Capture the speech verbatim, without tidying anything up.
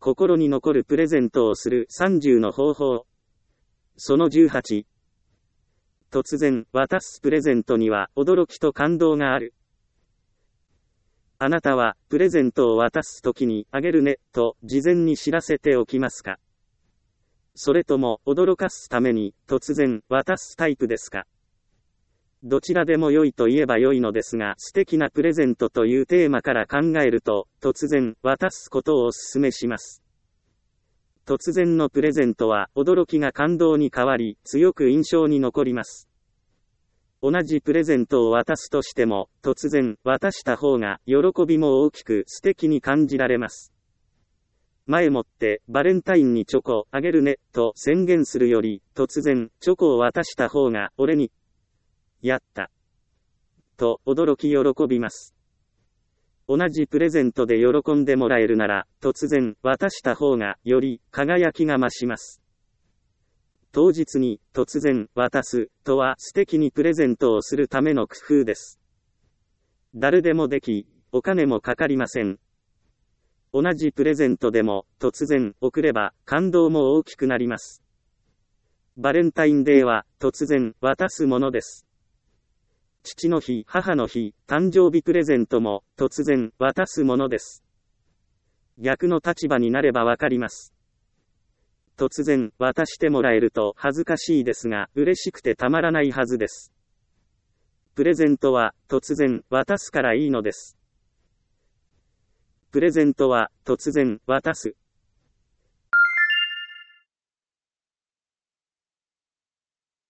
心に残るプレゼントをするさんじゅうの方法。そのじゅうはち。突然、渡すプレゼントには驚きと感動がある。あなたは、プレゼントを渡すときに、あげるね、と、事前に知らせておきますか？それとも、驚かすために、突然、渡すタイプですか？どちらでも良いと言えば良いのですが、素敵なプレゼントというテーマから考えると、突然、渡すことをお勧めします。突然のプレゼントは、驚きが感動に変わり、強く印象に残ります。同じプレゼントを渡すとしても、突然、渡した方が、喜びも大きく素敵に感じられます。前もって、バレンタインにチョコ、あげるね、と宣言するより、突然、チョコを渡した方が、俺に、やった。と、驚き喜びます。同じプレゼントで喜んでもらえるなら、突然、渡した方が、より、輝きが増します。当日に、突然、渡す、とは素敵にプレゼントをするための工夫です。誰でもでき、お金もかかりません。同じプレゼントでも、突然、送れば、感動も大きくなります。バレンタインデーは、突然、渡すものです。父の日、母の日、誕生日プレゼントも、突然、渡すものです。逆の立場になればわかります。突然、渡してもらえると恥ずかしいですが、嬉しくてたまらないはずです。プレゼントは、突然、渡すからいいのです。プレゼントは、突然、渡す。